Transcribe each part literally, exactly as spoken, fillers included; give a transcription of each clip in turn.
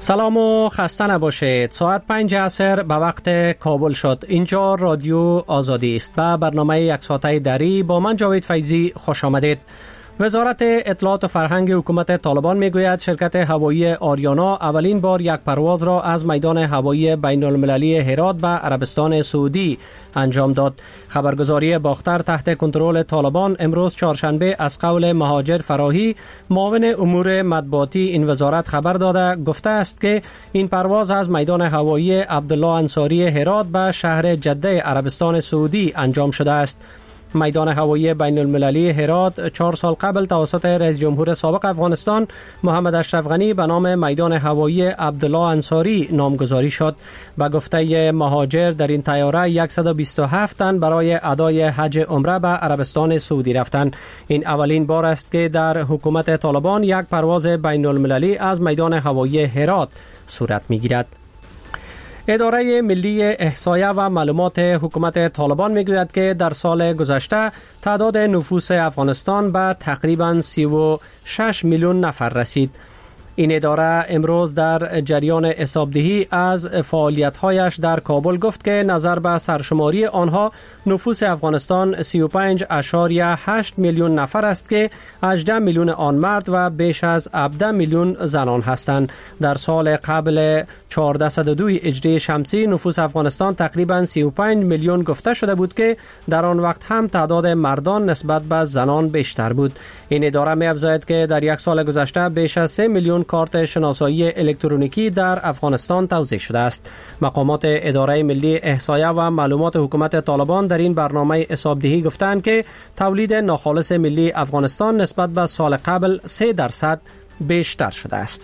سلام و خسته نباشید. ساعت پنج عصر به وقت کابل شد. اینجا رادیو آزادی است. به برنامه یک ساعته دری با من جاوید فیضی خوش آمدید. وزارت اطلاعات و فرهنگ حکومت طالبان میگوید شرکت هوایی آریانا اولین بار یک پرواز را از میدان هوایی بین المللی هرات به عربستان سعودی انجام داد. خبرگزاری باختر تحت کنترل طالبان امروز چهارشنبه از قول مهاجر فراهی معاون امور مطبوعاتی این وزارت خبر داده گفته است که این پرواز از میدان هوایی عبدالله انصاری هرات به شهر جده عربستان سعودی انجام شده است. میدان هوایی بین المللی هرات چهار سال قبل توسط رئیس جمهور سابق افغانستان محمد اشرف غنی به نام میدان هوایی عبدالله انصاری نامگذاری شد. به گفته مهاجر در این طیاره صد و بیست و هفت تن برای ادای حج عمره به عربستان سعودی رفتند. این اولین بار است که در حکومت طالبان یک پرواز بین المللی از میدان هوایی هرات صورت میگیرد. اداره ملی احصایه و معلومات حکومت طالبان میگوید که در سال گذشته تعداد نفوس افغانستان به تقریباً سی و شش میلیون نفر رسید. این اداره امروز در جریان حسابدهی از فعالیت‌هایش در کابل گفت که نظر به سرشماری آنها نفوس افغانستان سی و پنج اشاریه هشت میلیون نفر است که هجده میلیون آن مرد و بیش از هفده میلیون زنان هستند. در سال قبل چهارصد و دو هجری شمسی نفوس افغانستان تقریباً سی و پنج میلیون گفته شده بود که در آن وقت هم تعداد مردان نسبت به زنان بیشتر بود. این اداره می‌افزاید که در یک سال گذشته بیش از سه میلیون کارت شناسایی الکترونیکی در افغانستان توزیع شده است. مقامات اداره ملی احصایه و معلومات حکومت طالبان در این برنامه حسابدهی گفتند که تولید ناخالص ملی افغانستان نسبت به سال قبل سه درصد بیشتر شده است.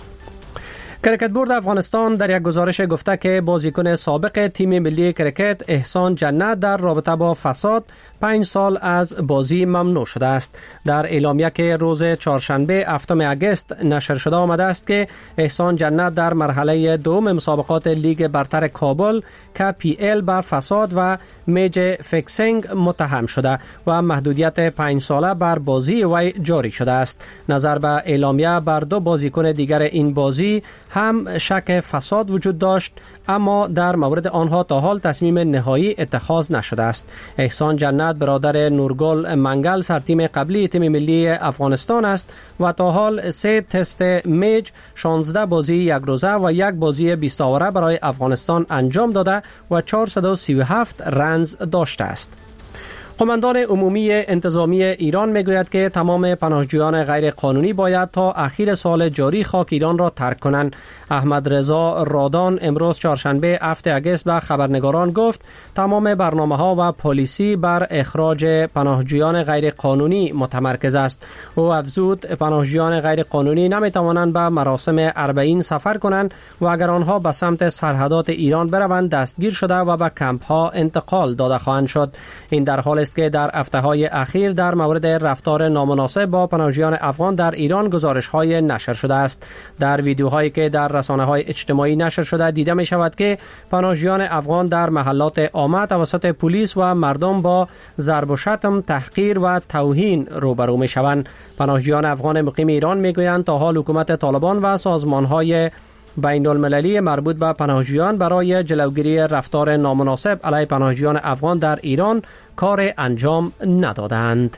کرکت بورد افغانستان در یک گزارش گفته که بازیکن سابق تیم ملی کرکت احسان جنت در رابطه با فساد پنج سال از بازی ممنوع شده است. در اعلامیه که روز چهارشنبه هفتم اگست نشر شده آمده است که احسان جنت در مرحله دوم مسابقات لیگ برتر کابل که پی ال به فساد و میج فیکسینگ متهم شده و محدودیت پنج ساله بر بازی وی جاری شده است. نظر به اعلامیه بر دو بازیکن دیگر این بازی هم شک فساد وجود داشت، اما در مورد آنها تا حال تصمیم نهایی اتخاذ نشده است. احسان جنت برادر نورگل منگل سرتیم قبلی تیم ملی افغانستان است و تا حال سه تست میج، شانزده بازی یک روزه و یک بازی بیست آوره برای افغانستان انجام داده و چهارصد و سی و هفت رنز داشته است. قماندان عمومی انتظامی ایران میگوید که تمام پناهجویان غیر قانونی باید تا اخیر سال جاری خاک ایران را ترک کنند. احمد رضا رادان امروز چهارشنبه هفتم اگست به خبرنگاران گفت تمام برنامه‌ها و پالیسی بر اخراج پناهجویان غیر قانونی متمرکز است. او افزود پناهجویان غیر قانونی نمیتوانند به مراسم اربعین سفر کنند و اگر آنها به سمت سرحدات ایران بروند دستگیر شده و به کمپ‌ها انتقال داده خواهند شد. این در حال که در هفته‌های اخیر در مورد رفتار نامناسب با پناهجویان افغان در ایران گزارش‌های نشر شده است. در ویدیوهایی که در رسانه‌های اجتماعی نشر شده دیده می شود که پناهجویان افغان در محلات عامه توسط پلیس و مردم با ضرب و شتم، تحقیر و توهین روبرو می شوند. پناهجویان افغان مقیم ایران می گویند تا حال حکومت طالبان و سازمان‌های بین المللی مربوط به پناهجویان برای جلوگیری رفتار نامناسب علیه پناهجویان افغان در ایران کار انجام ندادند.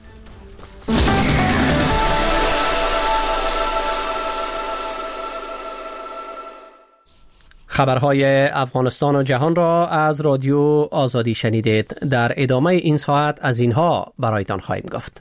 خبرهای افغانستان و جهان را از رادیو آزادی شنیدید. در ادامه این ساعت از اینها برایتان خواهیم گفت.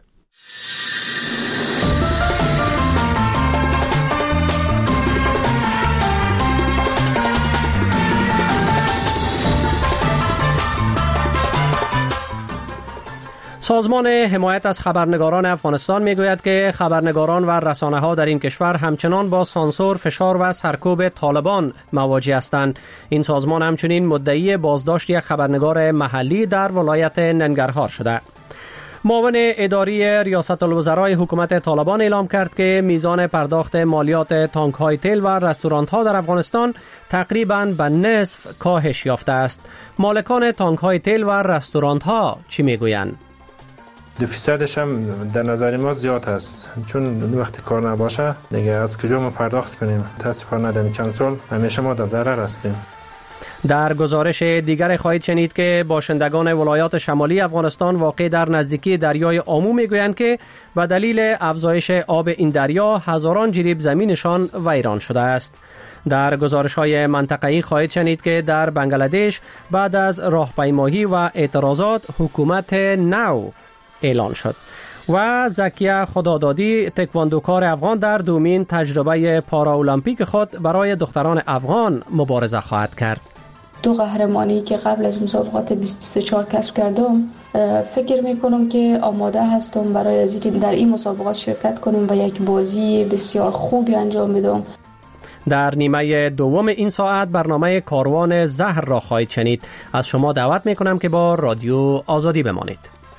سازمان حمایت از خبرنگاران افغانستان میگوید که خبرنگاران و رسانه‌ها در این کشور همچنان با سانسور، فشار و سرکوب طالبان مواجه هستند. این سازمان همچنین مدعی بازداشت یک خبرنگار محلی در ولایت ننگرهار شده. معاون اداری ریاست الوزرای حکومت طالبان اعلام کرد که میزان پرداخت مالیات تانک‌های تیل و رستوران‌ها در افغانستان تقریباً به نصف کاهش یافته است. مالکان تانک‌های تیل و رستوران‌ها چی میگویند؟ دو فیصدش هم در نظر ما زیاد است، چون وقتی کار نباشه دیگه از کجا ما پرداخت کنیم؟ متاسفانه در چند سال همیشه ما در ضرر هستیم. در گزارش دیگر خواهید شنید که باشندگان ولایات شمالی افغانستان واقع در نزدیکی دریای آمو میگویند که به دلیل افزایش آب این دریا هزاران جریب زمینشان ویران شده است. در گزارش‌های منطقه‌ای خواهید شنید که در بنگلادش بعد از راهپیمایی و اعتراضات حکومت نو اعلان شد و زکیه خدادادی تکواندوکار افغان در دومین تجربه پاراولمپیک خود برای دختران افغان مبارزه خواهد کرد. دو قهرمانی که قبل از مسابقات بیست بیست و چهار کسب کردم، فکر میکنم که آماده هستم برای از اینکه در این مسابقات شرکت کنم و یک بازی بسیار خوبی انجام بدم. در نیمه دوم این ساعت برنامه کاروان زهر را خواهید شنید. از شما دعوت میکنم که با رادیو آزادی بمانید.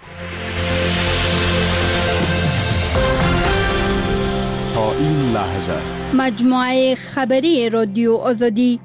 تا این لحظه مجموعه خبری رادیو آزادی.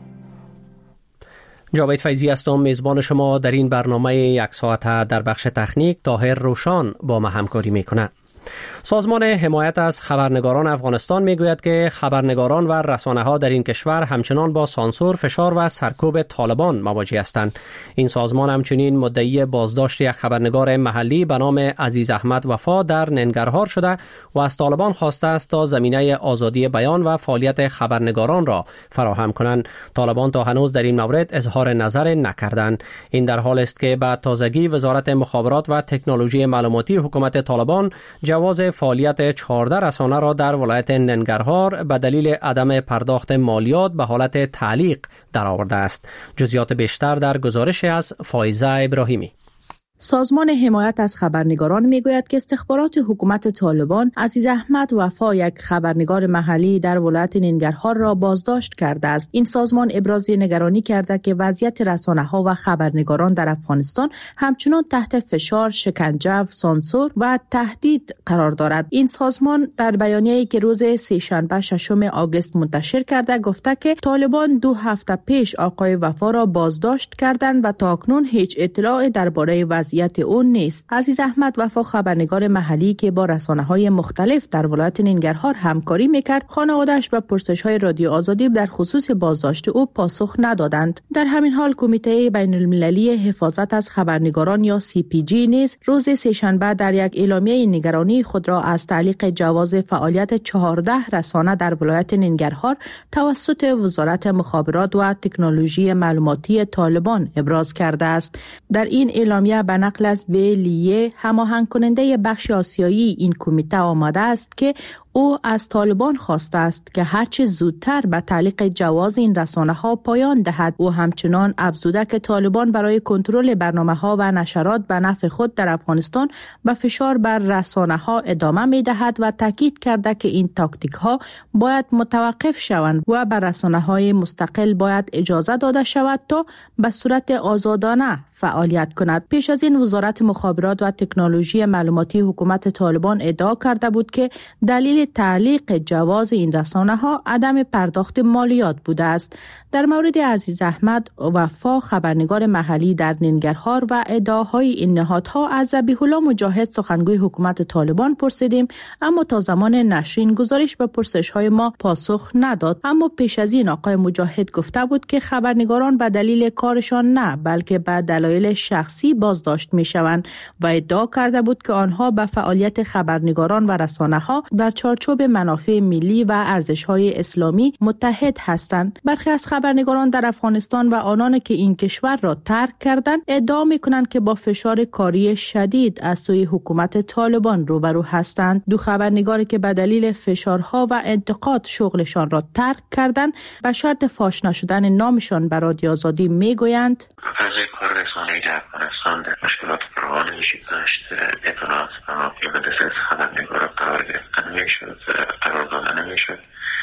جاوید فیضی هستم، میزبان شما در این برنامه یک ساعته. در بخش تکنیک طاهر روشان با ما همکاری میکنه. سازمان حمایت از خبرنگاران افغانستان میگوید که خبرنگاران و رسانه‌ها در این کشور همچنان با سانسور، فشار و سرکوب طالبان مواجه هستند. این سازمان همچنین مدعی بازداشت یک خبرنگار محلی به نام عزیز احمد وفا در ننگرهار شده و از طالبان خواسته است تا زمینه آزادی بیان و فعالیت خبرنگاران را فراهم کنند. طالبان تا هنوز در این مورد اظهار نظر نکردند. این در حال است که بعد تازگی وزارت مخابرات و تکنولوژی معلوماتی حکومت طالبان جواز فعالیت چهارده رسانه را در ولایت ننگرهار به دلیل عدم پرداخت مالیات به حالت تعلیق درآورده است. جزئیات بیشتر در گزارش از فایزه ابراهیمی. سازمان حمایت از خبرنگاران میگوید که استخبارات حکومت طالبان عزیز احمد وفا، یک خبرنگار محلی در ولایت ننگرهار را بازداشت کرده است. این سازمان ابراز نگرانی کرده که وضعیت رسانه‌ها و خبرنگاران در افغانستان همچنان تحت فشار، شکنجه، سانسور و تهدید قرار دارد. این سازمان در بیانیه‌ای که روز سه‌شنبه ششم آگوست منتشر کرده گفته که طالبان دو هفته پیش آقای وفا را بازداشت کردند و تاکنون هیچ اطلاع درباره وضعیت اون نیست. عزیز احمد وفا خبرنگار محلی که با رسانه‌های مختلف در ولایت ننگرهار همکاری میکرد، خانواده‌اش به پرسش‌های رادیو آزادی در خصوص بازداشت او پاسخ ندادند. در همین حال کمیته بین‌المللی حفاظت از خبرنگاران یا سی پی جی نیز روز سه‌شنبه در یک اعلامیه نگرانی خود را از تعلیق جواز فعالیت چهارده رسانه در ولایت ننگرهار توسط وزارت مخابرات و تکنولوژی معلوماتی طالبان ابراز کرده است. در این اعلامیه به نقل از ویلیه، هماهنگ کننده بخش آسیایی این کمیته آمده است که او از طالبان خواسته است که هرچه زودتر به تعلیق جواز این رسانه ها پایان دهد. او همچنان افزوده که طالبان برای کنترل برنامه ها و نشرات به نفع خود در افغانستان به فشار بر رسانه ها ادامه می دهد و تاکید کرده که این تاکتیک ها باید متوقف شوند و بر رسانه های مستقل باید اجازه داده شود تا به صورت آزادانه فعالیت کند. پیش از این وزارت مخابرات و تکنولوژی معلوماتی حکومت طالبان ادعا کرده بود که دلیل تعلیق جواز این رسانه ها عدم پرداخت مالیات بوده است. در مورد عزیز احمد وفا خبرنگار محلی در ننگرهار و ادعاهای این نهادها از ذبیح الله مجاهد سخنگوی حکومت طالبان پرسیدیم، اما تا زمان نشر این گزارش به پرسش‌های ما پاسخ نداد. اما پیش از این آقای مجاهد گفته بود که خبرنگاران به دلیل کارشان نه بلکه به دلایل شخصی بازداشت می‌شوند و ادعا کرده بود که آنها به فعالیت خبرنگاران و رسانه‌ها در چارچوب منافع ملی و ارزش‌های اسلامی متحد هستند. برخی از خبرنگاران در افغانستان و آنان که این کشور را ترک کردند ادعا می‌کنند که با فشار کاری شدید از سوی حکومت طالبان روبرو هستند. دو خبرنگاری که به دلیل فشارها و انتقاد شغلشان را ترک کردند به شرط فاش نشدن نامشان به رادیو آزادی میگویند: فضای کار رسانه‌ای در افغانستان در مشکلات فراوانی وجود داشت. اطلاعات به دست خبرنگاران قرار گرفتن نمی‌شد، قرار دادن نمی‌شد.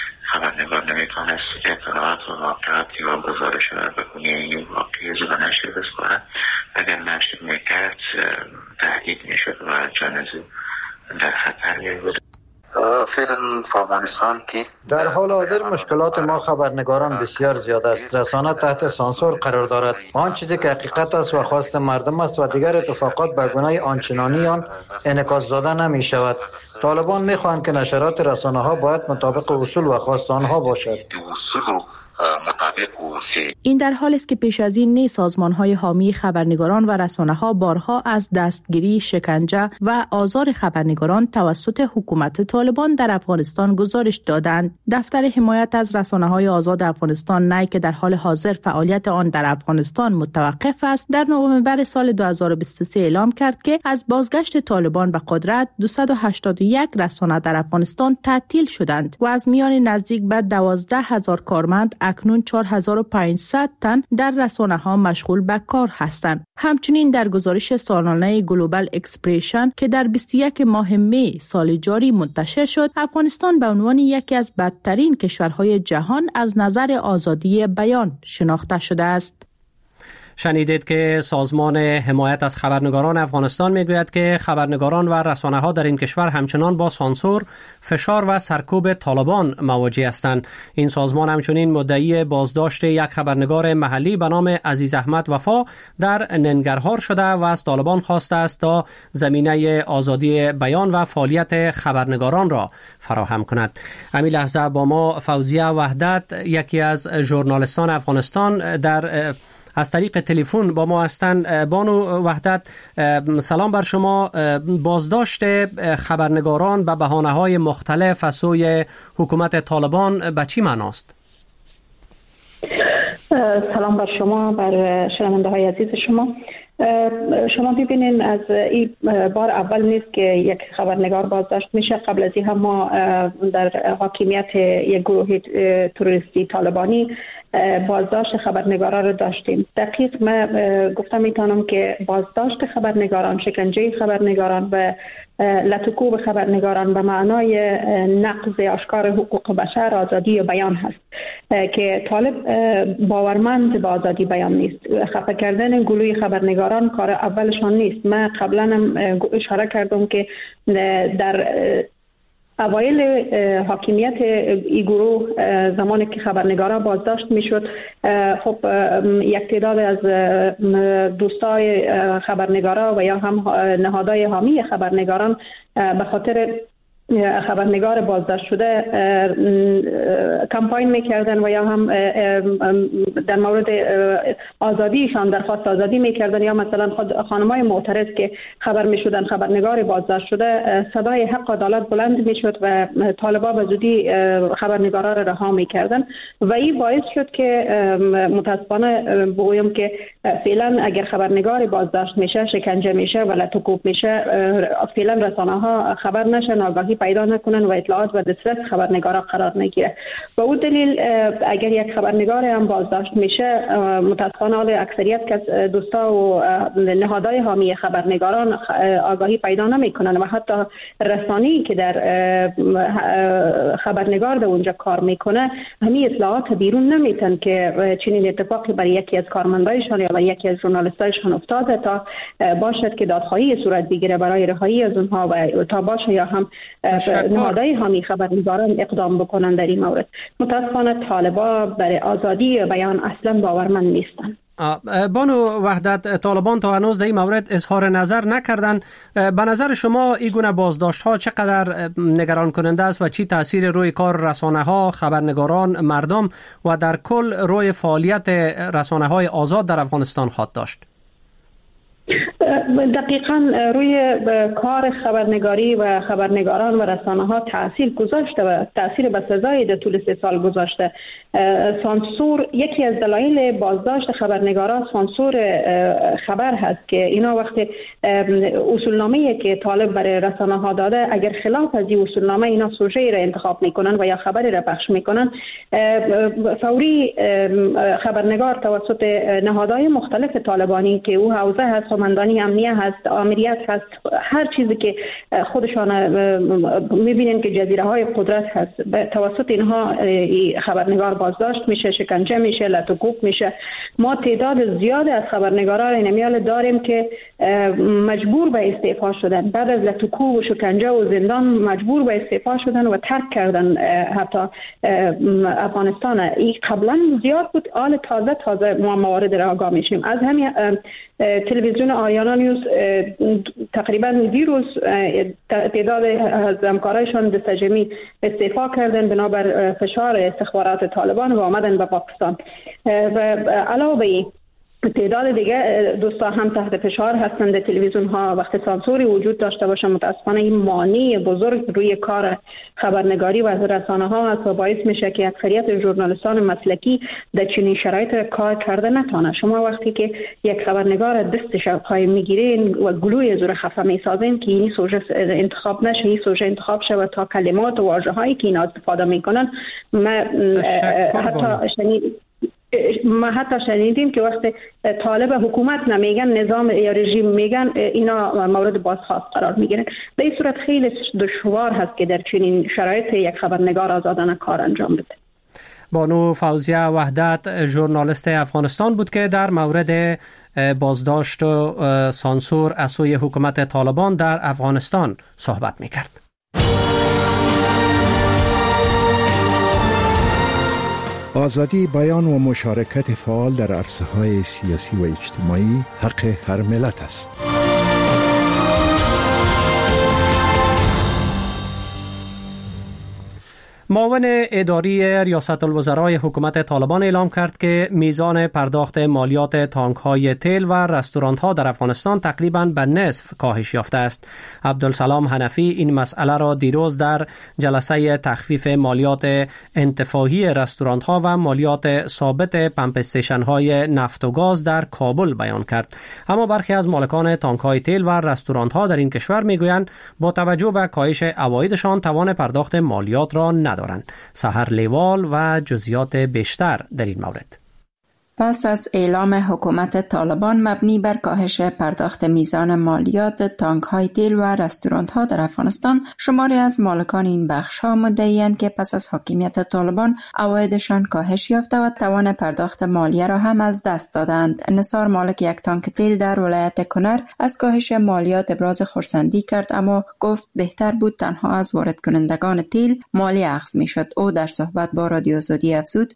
خبرنگار نمیتونست اطلاعات و واقعاتی و گزارش را به گونه این واقعی به نشر بسپارد. اگر نشر میکرد تهدید میشد و جان او در خطر میبود. فعلا في افغانستان که در حال حاضر مشکلات ما خبرنگاران بسیار زیاد است. رسانه تحت سانسور قرار دارد. آن چیزی که حقیقت است و خواست مردم است و دیگر اتفاقات به گونه آنچنانی آن انعکاس داده نمی شود. طالبان می خواهند که نشرات رسانه ها باید مطابق اصول و خواست آنها باشد. این در حال است که پیش از این نیز سازمان‌های حامی خبرنگاران و رسانه‌ها بارها از دستگیری، شکنجه و آزار خبرنگاران توسط حکومت طالبان در افغانستان گزارش دادند. دفتر حمایت از رسانه‌های آزاد افغانستان نای که در حال حاضر فعالیت آن در افغانستان متوقف است، در نوامبر سال دو هزار و بیست و سه اعلام کرد که از بازگشت طالبان به قدرت دویست و هشتاد و یک رسانه در افغانستان تعطیل شدند و از میان نزدیک به دوازده هزار کارمند اکنون چهار هزار و پانصد تن در رسانه‌ها مشغول به کار هستند. همچنین در گزارش سالانه گلوبال اکسپرشن که در بیست و یک ماه می سال جاری منتشر شد، افغانستان به عنوان یکی از بدترین کشورهای جهان از نظر آزادی بیان شناخته شده است. شنیدید که سازمان حمایت از خبرنگاران افغانستان میگوید که خبرنگاران و رسانه‌ها در این کشور همچنان با سانسور، فشار و سرکوب طالبان مواجه هستند. این سازمان همچنین مدعی بازداشت یک خبرنگار محلی به نام عزیز احمد وفا در ننگرهار شده و از طالبان خواسته است تا زمینه آزادی بیان و فعالیت خبرنگاران را فراهم کند. همین لحظه با ما فوزیه وحدت، یکی از ژورنالیستان افغانستان، در از طریق تلفن با ما هستند. بانو وحدت، سلام بر شما. بازداشت خبرنگاران به بهانه‌های مختلف از سوی حکومت طالبان به چی معناست؟ سلام بر شما، بر شنونده های عزیز شما. شما ببینین از این بار اول نیست که یک خبرنگار بازداشت میشه. قبل از این هم ما در حاکمیت یک گروه تروریستی طالبانی بازداشت خبرنگاران رو داشتیم. دقیق من گفتم میتونم که بازداشت خبرنگاران، شکنجه خبرنگاران و لطکوب خبرنگاران به معنای نقض آشکار حقوق بشر، آزادی بیان هست که طالب باورمند به آزادی بیان نیست. خفه کردن گروه خبرنگاران کار اولشان نیست. من قبلا هم اشاره کردم که در اوایل حاکمیت این گروه زمانی که خبرنگاران بازداشت میشد، خب یک تعداد از دوستای خبرنگاران و یا هم نهادهای حامی خبرنگاران به خاطر خبرنگار بازداشت شده کمپاین میکردن و یا هم در مورد آزادیشان درخواست آزادی میکردن، یا مثلا خود خانمای معترض که خبر میشدن خبرنگار بازداشت شده، صدای حق عدالت بلند میشد و طالبا به زودی خبرنگارا را رها میکردن و این باعث شد که متاسفانه بگویم که فعلا اگر خبرنگار بازداشت میشه، شکنجه میشه و لطکوب میشه، فعلا رسانه ها خبر نشن، آگاهی پیدا نکنن و اطلاعات و دسترس خبرنگارا قرار نگیره. به اون دلیل اگر یک خبرنگار هم بازداشت میشه، متاسفانه اکثریت که دوستا و نهادهای حامی خبرنگاران آگاهی پیدا نمیکنن و حتی رسانه‌ای که در خبرنگار در اونجا کار میکنه همین اطلاعات بیرون نمیتن که چنین اتفاقی برای یکی از کارمندایشان یا یکی از ژورنالیستایشان افتاده تا باشد که دادخواهی صورت بگیره برای رهایی از اونها و تا باشه یا هم نهادهای حامی خبرنگاران اقدام بکنن در این مورد. متاسفانه طالبا برای آزادی بیان اصلا باورمند نیستن. بانو وحدت، طالبان تا هنوز در این مورد اظهار نظر نکردن. به نظر شما این گونه بازداشت ها چقدر نگران کننده است و چی تاثیر روی کار رسانه ها، خبرنگاران، مردم و در کل روی فعالیت رسانه های آزاد در افغانستان خواهد داشت؟ دقیقاً روی کار خبرنگاری و خبرنگاران و رسانه ها تاثیر گذاشته و تاثیر بسزایی در طول سه سال گذاشته. سانسور یکی از دلایل بازداشت خبرنگاران سانسور خبر هست که اینا وقتی اصولنامه‌ای که طالب برای رسانه ها داده اگر خلاف از این اصولنامه اینا سوژه‌ای را انتخاب میکنن و یا خبری را پخش میکنن، فوری خبرنگار توسط نهادهای مختلف طالبانی که او حوزه هست قماندانی امنیه هست، آمریت هست، هر چیزی که خودشان میبینین که جزیره های قدرت هست، توسط اینها خبرنگار بازداشت میشه، شکنجه میشه، لطوکوب میشه. ما تعداد زیاد از خبرنگاران اینمیال داریم که مجبور به استعفا شدن، بعد از لطوکوب و شکنجه و زندان مجبور به استعفا شدن و ترک کردن حتی افغانستان. این قبلا زیاد بود، آل تازه تازه ما موارد را آگاه میشیم. از همین تلویزیون آریانا نیوز تقریبا دیروز تعداد از همکارایشان دستجمی استعفا کردن بنابر فشار استخبارات طالبان و آمدن به پاکستان. و علاوه بر تعداد دیگه دوستا هم تحت فشار هستند. تلویزیون ها وقتی سانسوری وجود داشته باشه متاسفانه این مانع بزرگ روی کار خبرنگاری و رسانه ها است و باعث میشه که اکثریت ژورنالیستان مسلکی در چنین شرایط کار کرده نتونه. شما وقتی که یک خبرنگار دستش پای میگیرین و گلوی زور خفه میسازین که این سوژه انتخاب نشه، این سوژه انتخاب شه و تا کلمات و واژه هایی که اینا استفاده میکنن ما حتی شنید ما حتی شنیدیم که وقتی طالب حکومت نمیگن، نظام یا رژیم میگن، اینا مورد بازخواست قرار میگیرن. به این صورت خیلی دشوار هست که در چنین شرایط یک خبرنگار آزادانه کار انجام بده. بانو فوزیه وحدت ژورنالیست افغانستان بود که در مورد بازداشت و سانسور از سوی حکومت طالبان در افغانستان صحبت میکرد. آزادی بیان و مشارکت فعال در عرصه‌های سیاسی و اجتماعی حق هر ملت است. معاون اداری ریاست الوزرای حکومت طالبان اعلام کرد که میزان پرداخت مالیات تانک‌های تیل و رستوران‌ها در افغانستان تقریباً به نصف کاهش یافته است. عبدالسلام حنفی این مسئله را دیروز در جلسه تخفیف مالیات انتفاعی رستوران‌ها و مالیات ثابت پمپ استیشن‌های نفت و گاز در کابل بیان کرد. اما برخی از مالکان تانک‌های تیل و رستوران‌ها در این کشور می‌گویند با توجه به کاهش عوایدشان توان پرداخت مالیات را ندارند. دارند. سحر لیوال و جزئیات بیشتر در این مورد. پس از اعلام حکومت طالبان مبنی بر کاهش پرداخت میزان مالیات تانک‌های تیل و رستوران‌ها در افغانستان، شماری از مالکان این بخش‌ها مدعی‌اند که پس از حاکمیت طالبان عوایدشان کاهش یافته و توان پرداخت مالیه را هم از دست دادند. نثار مالک یک تانک تیل در ولایت کنر از کاهش مالیات ابراز خرسندی کرد، اما گفت بهتر بود تنها از وارد کنندگان تیل مالیه اخذ می‌شد. او در صحبت با رادیو آزادی افزود: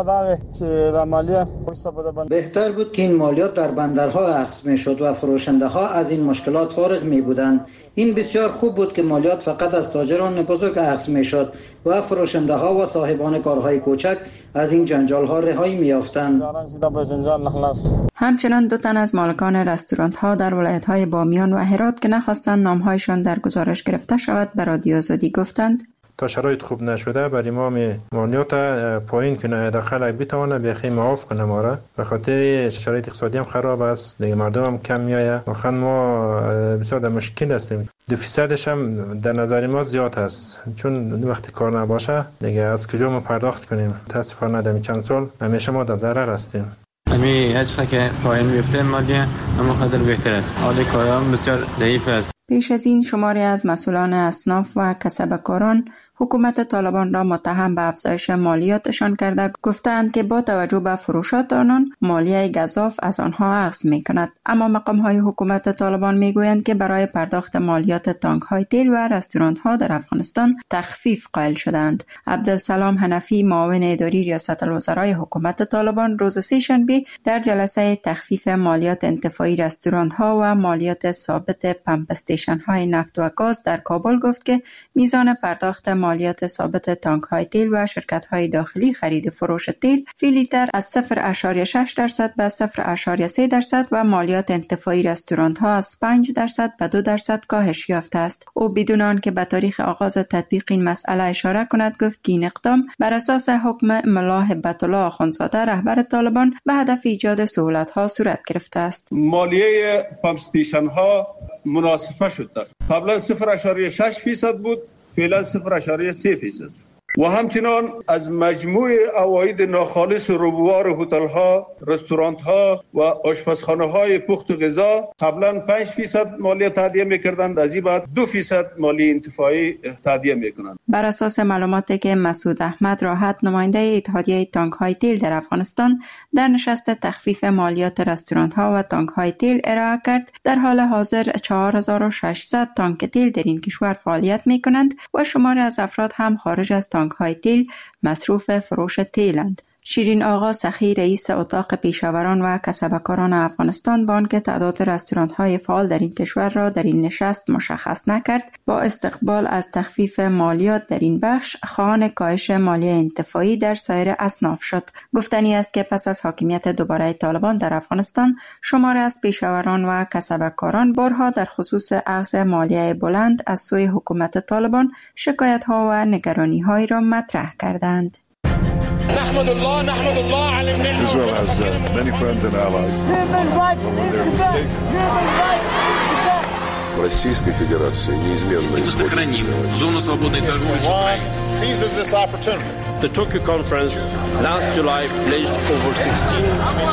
بهتر بود که این مالیات در بندرها اخذ می شد و فروشنده ها از این مشکلات فارغ می بودند. این بسیار خوب بود که مالیات فقط از تاجران بزرگ اخذ می شد و فروشنده ها و صاحبان کارهای کوچک از این جنجال ها رهایی می یافتند. همچنان دو تن از مالکان رستوران ها در ولایت های بامیان و هرات که نخواستند نامهایشان در گزارش گرفته شود به رادیو آزادی گفتند: تا شرایط خوب نشده برای ما مالیات پایین کنه، داخل بتونه بخی معاف کنه ما را، به خاطر شرایط اقتصادی هم خراب است، دیگه مردم هم کم میایه، واقعا ما بسیار در مشکل هستیم. دو فیصدش هم در نظر ما زیاد است، چون وقتی کار نباشه دیگه از کجا ما پرداخت کنیم؟ متاسفانه در چند سال همیشه ما در ضرر هستیم. امی هرچقدر که پایین میفته مالیه اما خیلی بهتر است، حال کارم بسیار ضعیف است. پیش از این شماری از مسئولان اصناف و کسبکاران حکومت طالبان را متهم به افزایش مالیاتشان کرده گفتند که با توجه به فروشات آنان مالیه گزاف از آنها اخذ می کند. اما مقام های حکومت طالبان می گویند که برای پرداخت مالیات تانک های تیل و رستوران ها در افغانستان تخفیف قائل شدند. عبدالسلام حنفی معاون اداری ریاست الوزرای حکومت طالبان روز سه‌شنبه در جلسه تخفیف مالیات انتفاعی رستوران ها و مالیات ثابت پمپ استیشن های نفت و گاز در کابل گفت که میزان پرداخت مالیات ثابت تانک های تیل و شرکت های داخلی خرید فروش تیل فی لیتر از صفر ممیز شش درصد به صفر ممیز سه درصد و مالیات انتفاعی رستوران ها از پنج درصد به دو درصد کاهش یافته است. او بدون آنکه به تاریخ آغاز تطبیق این مسئله اشاره کند گفت که این اقدام بر اساس حکم ملا هبت الله آخوندزاده رهبر طالبان به هدف ایجاد سهولت ها صورت گرفته است. مالیه پمپ استیشن ها مناسبه شد. قبلا صفر ممیز شش درصد بود، فعلا صفر ممیز سه درصد. و همچنان از مجموع عواید ناخالص روبوار هتل‌ها، رستوران‌ها و آشپزخانه‌های پخت و غذا قبلا پنج درصد مالیه تادیه می‌کردند، از این بعد دو درصد مالیه انتفاعی تادیه می‌کنند. بر اساس معلوماتی که مسعود احمد راحت نماینده اتحادیه تانک‌های تیل در افغانستان در نشست تخفیف مالیات رستوران‌ها و تانک‌های تیل ارائه کرد، در حال حاضر چهار هزار و ششصد تانک تیل در این کشور فعالیت می‌کنند و شماری از افراد هم خارج از تانک‌های تیل مصروف فروش تیلند. شیرین آقا سخی رئیس اتاق پیشاوران و کسبکاران افغانستان با آنکه تعداد رستوران‌های فعال در این کشور را در این نشست مشخص نکرد، با استقبال از تخفیف مالیات در این بخش خواهان کاهش مالیه انتفاعی در سایر اصناف شد. گفتنی است که پس از حاکمیت دوباره طالبان در افغانستان، شماری از پیشاوران و کسبکاران بارها در خصوص اخذ مالیه بلند از سوی حکومت طالبان شکایت‌ها و نگرانی‌هایی را مطرح کردند. نحمد الله نحمد الله على النعمة. Israel has uh, many friends and allies. When they're mistaken. Российской Федерации неизменно сохраним зону свободной торговли с Украиной. Seizes this opportunity. The Tokyo conference last July pledged over sixteen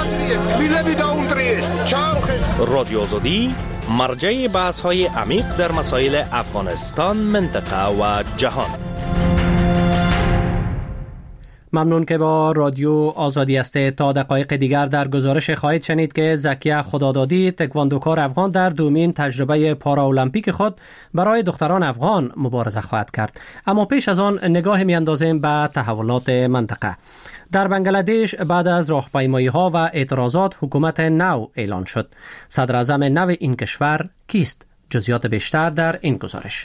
رادیو آزادی مرجع بحث‌های عمیق در مسائل افغانستان، منطقه و جهان. ممنون که با رادیو آزادی است. تا دقایق دیگر در گزارش خواهید شنید که زکیه خدادادی تکواندوکار افغان در دومین تجربه پارا المپیک خود برای دختران افغان مبارزه خواهد کرد. اما پیش از آن نگاه میاندازیم به تحولات منطقه. در بنگلادش بعد از راهپیمایی‌ها و اعتراضات حکومت نو اعلان شد. صدر اعظم نو این کشور کیست؟ جزئیات بیشتر در این گزارش.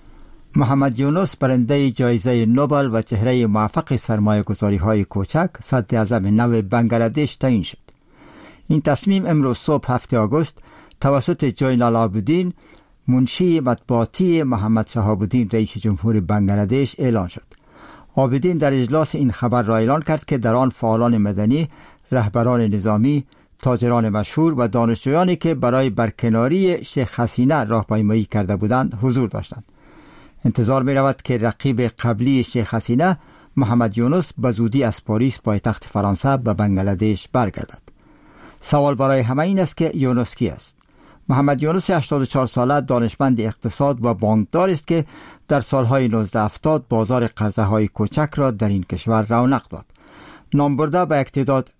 محمد یونس برنده جایزه نوبل و چهره موفق سرمایه گذاری های کوچک صدر اعظم نو بنگلادش تعیین شد. این تصمیم امروز صبح هفتم آگوست توسط جوینال آبودین منشی مطبوعاتی محمد شهاب الدین رئیس جمهور بنگلادش اعلان شد. آبودین در اجلاس این خبر را اعلان کرد که در آن فعالان مدنی، رهبران نظامی، تاجران مشهور و دانشجویانی که برای برکناری شیخ حسینه راهپیمایی کرده بودند حضور داشتند. انتظار می رود که رقیب قبلی شیخ حسینه محمد یونس به زودی از پاریس پایتخت فرانسه به بنگلادش برگردد. سوال برای همه این است که یونس کی است؟ محمد یونس هشتاد و چهار ساله دانشمند اقتصاد و بانکدار است که در سالهای نوزده هفتاد بازار قرضه های کوچک را در این کشور رونق داد. نام برده به یک تعداد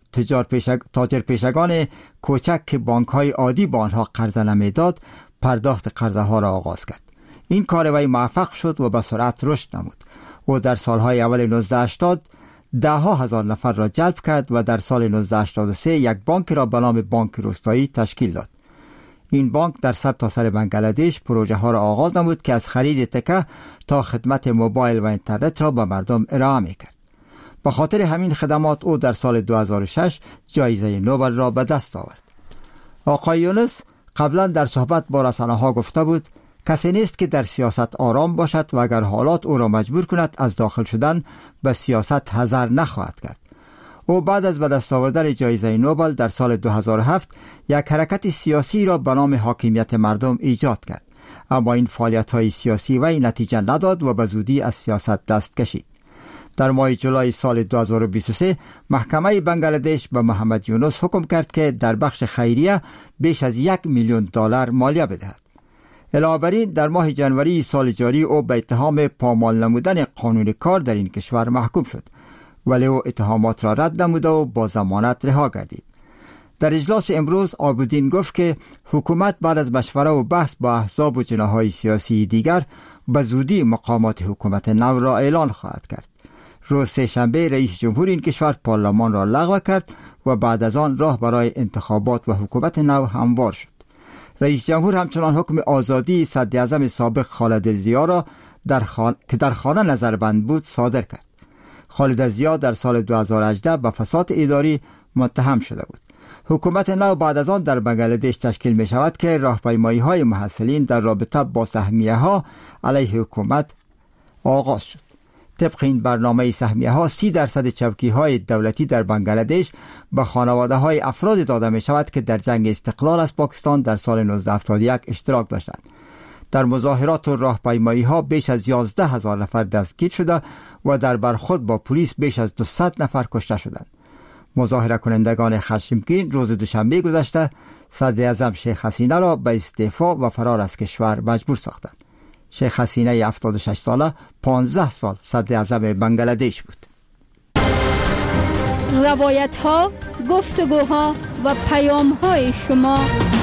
تاجر پیشگان کوچک که بانک های عادی با آنها قرضه نمیداد پرداخت قرضه ها را آغاز کرد. این کار وی موفق شد و به سرعت رشد نمود. او در سالهای اول نوزده هشتاد ده ها هزار نفر را جلب کرد و در سال نوزده هشتاد و سه یک بانک را به نام بانک روستایی تشکیل داد. این بانک در سر تا سر بنگلادش پروژه ها را آغاز نمود که از خرید تکه تا خدمت موبایل و اینترنت را به مردم ارائه می‌کرد. به خاطر همین خدمات او در سال دو هزار و شش جایزه نوبل را به دست آورد. آقای یونس قبلا در صحبت با رسانه‌ها گفته بود کسی نیست که در سیاست آرام باشد و اگر حالات او را مجبور کند از داخل شدن به سیاست حذر نخواهد کرد. او بعد از به دست آوردن جایزه نوبل در سال دو هزار و هفت یک حرکت سیاسی را به نام حاکمیت مردم ایجاد کرد، اما این فعالیت‌های سیاسی وی نتیجه نداد و به زودی از سیاست دست کشید. در ماه جولای سال دو هزار و بیست و سه محکمه بنگلادش به محمد یونس حکم کرد که در بخش خیریه بیش از یک میلیون دلار مالیه بدهد. علاوه بر این در ماه جنوری سال جاری او به اتهام پامال نمودن قانون کار در این کشور محکوم شد، ولی او اتهامات را رد نمود و با ضمانت رها گردید. در اجلاس امروز آبودین گفت که حکومت بعد از مشوره و بحث با احزاب و جناح‌های سیاسی دیگر به زودی مقامات حکومت نو را اعلان خواهد کرد. روز سه‌شنبه رئیس جمهور این کشور پارلمان را لغو کرد و بعد از آن راه برای انتخابات و حکومت نو هموار شد. رئیس جمهور همچنان حکم آزادی صدر اعظم سابق خالد ضیا را در خان... که در خانه نظربند بود صادر کرد. خالد ضیا در سال دو هزار و هجده به فساد اداری متهم شده بود. حکومت نو بعد از آن در بنگلادش تشکیل می شود که راهپیمایی های محصلین در رابطه با سهمیه ها علیه حکومت آغاز شد. طبق این برنامه سهمیه ها سی درصد چوکی های دولتی در بنگلادش به خانواده های افراد داده می شود که در جنگ استقلال از پاکستان در سال نوزده هفتاد و یک اشتراک داشتند. در مظاهرات و راهپیمایی ها بیش از یازده هزار نفر دستگیر شده و در برخورد با پلیس بیش از دویست نفر کشته شدند. مظاهره کنندگان خشمگین روز دوشنبه گذشته صدر اعظم شیخ حسینه را به استعفا و فرار از کشور مجبور ساختند. شیخ حسینه هفتاد و شش ساله پانزده سال صدر اعظم بنگلادش بود. روایت ها، گفتگوها و پیام های شما.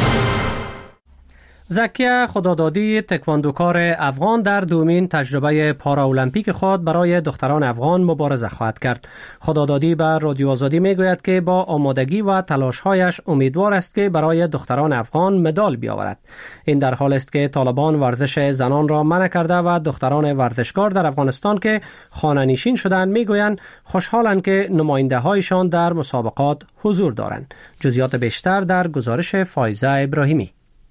زکیه خدادادی تکواندوکار افغان در دومین تجربه پارا المپیک خود برای دختران افغان مبارزه خواهد کرد. خدادادی به رادیو آزادی میگوید که با آمادگی و تلاش‌هایش امیدوار است که برای دختران افغان مدال بیاورد. این در حال است که طالبان ورزش زنان را منع کرده و دختران ورزشکار در افغانستان که خانه‌نشین شدند میگویند خوشحالند که نماینده‌هایشان در مسابقات حضور دارند. جزئیات بیشتر در گزارش فایزه ابراهیمی.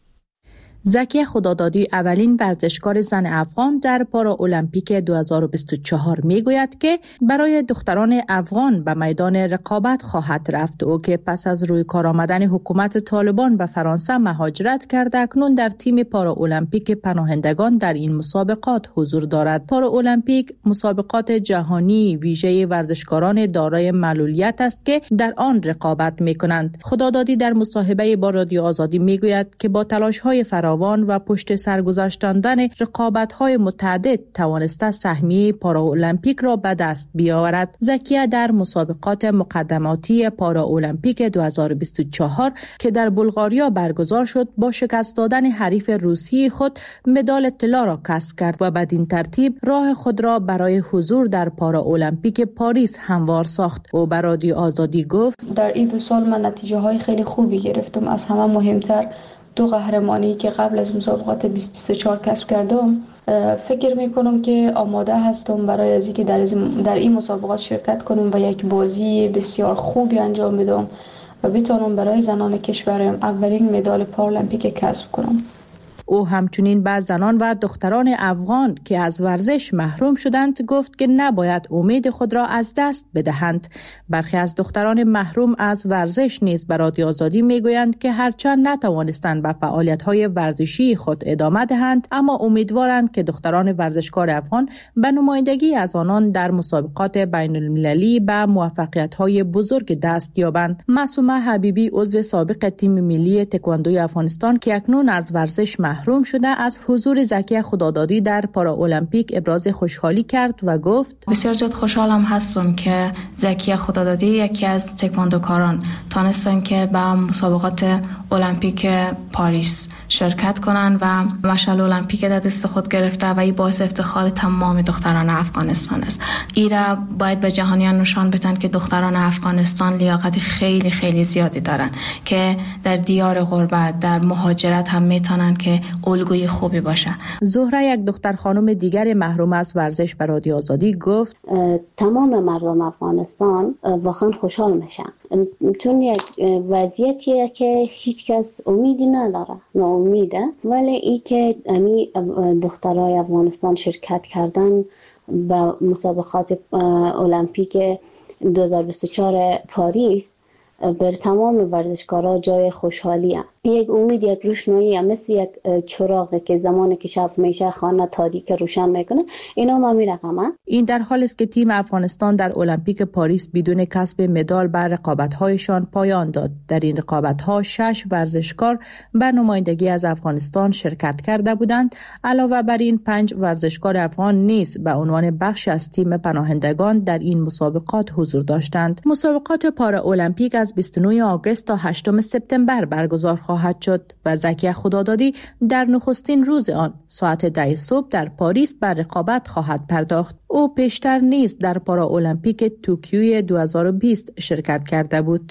زکیه خدادادی اولین ورزشکار زن افغان در پارا المپیک دو هزار و بیست و چهار میگوید که برای دختران افغان به میدان رقابت خواهد رفت. او که پس از روی کار آمدن حکومت طالبان به فرانسه مهاجرت کرده اکنون در تیم پارا المپیک پناهندگان در این مسابقات حضور دارد. پارا المپیک مسابقات جهانی ویژه ورزشکاران دارای معلولیت است که در آن رقابت میکنند. خدادادی در مصاحبه با رادیو آزادی میگوید که با تلاش‌های فراوان و پشت سر گذاشتن رقابت‌های متعدد توانسته سهمیه پارا المپیک را به دست بیاورد. زکیه در مسابقات مقدماتی پارا المپیک دو هزار و بیست و چهار که در بلغاریا برگزار شد با شکست دادن حریف روسی خود مدال طلا را کسب کرد و بدین ترتیب راه خود را برای حضور در پارا المپیک پاریس هموار ساخت. او به رادیو آزادی گفت در این دو سال من نتیجه های خیلی خوبی گرفتم. از همه مهمتر دو قهرمانی که قبل از مسابقات بیست بیست و چهار کسب کردم. فکر میکنم که آماده هستم برای از اینکه در در این مسابقات شرکت کنم و یک بازی بسیار خوبی انجام بدم و بتونم برای زنان کشورم اولین مدال پارالمپیک کسب کنم. او همچنین به زنان و دختران افغان که از ورزش محروم شدند گفت که نباید امید خود را از دست بدهند. برخی از دختران محروم از ورزش نیز به رادیو آزادی میگویند که هرچند نتوانستند به فعالیت‌های ورزشی خود ادامه دهند اما امیدوارند که دختران ورزشکار افغان به نمایندگی از آنان در مسابقات بین المللی به موفقیت‌های بزرگ دست یابند. معصومه حبیبی عضو سابق تیم ملی تکواندوی افغانستان که اکنون از ورزش محروم شده از حضور زکیه خدادادی در پارا المپیک ابراز خوشحالی کرد و گفت بسیار زیاد خوشحالم هستم که زکیه خدادادی یکی از تکواندوکاران تانستن که به مسابقات المپیک پاریس شرکت کنند و مشعل المپیک در دست خود گرفته و این باعث افتخار تمام دختران افغانستان است. ایرا باید به جهانیان نشان بدن که دختران افغانستان لیاقت خیلی خیلی زیادی دارن که در دیار غربت در مهاجرت هم میتونن که الگوی خوبی باشه. زهره یک دختر خانم دیگر محروم از ورزش به رادیو آزادی گفت تمام مردم افغانستان واقعا خوشحال میشن چون یک وضعیتیه که هیچ کس امیدی نداره، ناامیده، ولی ای که امی دخترای افغانستان شرکت کردن به مسابقات المپیک دو هزار و بیست و چهار پاریس بر تمام ورزشکارا جای خوشحالی هم. یک امید، یک روشنایی هم، مثل یک چراغی که زمانی که شب میشه خانه تاریک روشن میکنه، اینا ما میرقمن. این در حال است که تیم افغانستان در المپیک پاریس بدون کسب مدال بر رقابت‌هایشان پایان داد. در این رقابت‌ها شش ورزشکار به نمایندگی از افغانستان شرکت کرده بودند. علاوه بر این پنج ورزشکار افغان نیز به عنوان بخش از تیم پناهندگان در این مسابقات حضور داشتند. مسابقات پارا المپیک از بیست و نه آگوست تا هشتم سپتامبر برگزار خواهد شد و زکیه خدادادی در نخستین روز آن ساعت ده صبح در پاریس بر رقابت خواهد پرداخت. او پیشتر نیز در پارا المپیک توکیو دو هزار و بیست شرکت کرده بود.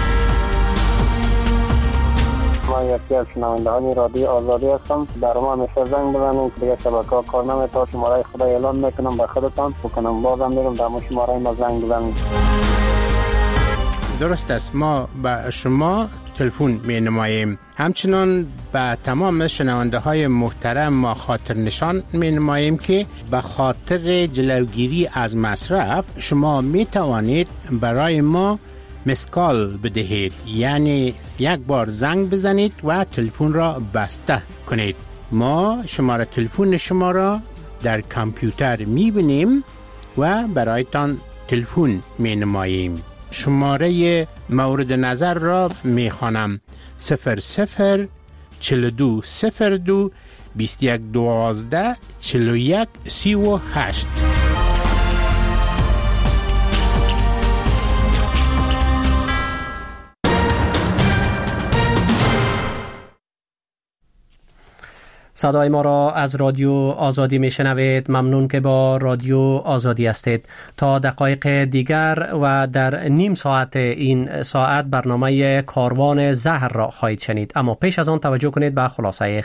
من یکی از شنوندگان رادیو آزادی هستم. در ما همیشه زنگ بزنید، دیگه شبکه‌ها کار نمی‌کنه. شماره خدا اعلام میکنم به خودتان، بکنم بازم میرم در شماره ما زنگ بزنید. درست است، ما به شما تلفن می نماییم. همچنان به تمام شنونده های محترم ما خاطر نشان می نماییم که به خاطر جلوگیری از مصرف شما می توانید برای ما مسکال بدهید، یعنی یک بار زنگ بزنید و تلفن را بسته کنید. ما شماره تلفن شما را در کامپیوتر میبینیم و برایتان تلفن می نماییم. شماره مورد نظر را می خوانم: صفر صفر چل دو صفر دو بیست یک دوازده چل و یک سی و هشت. صدای ما را از رادیو آزادی میشنوید. ممنون که با رادیو آزادی هستید. تا دقایق دیگر و در نیم ساعت این ساعت برنامه کاروان زهر را خواهید شنید، اما پیش از آن توجه کنید به خلاصه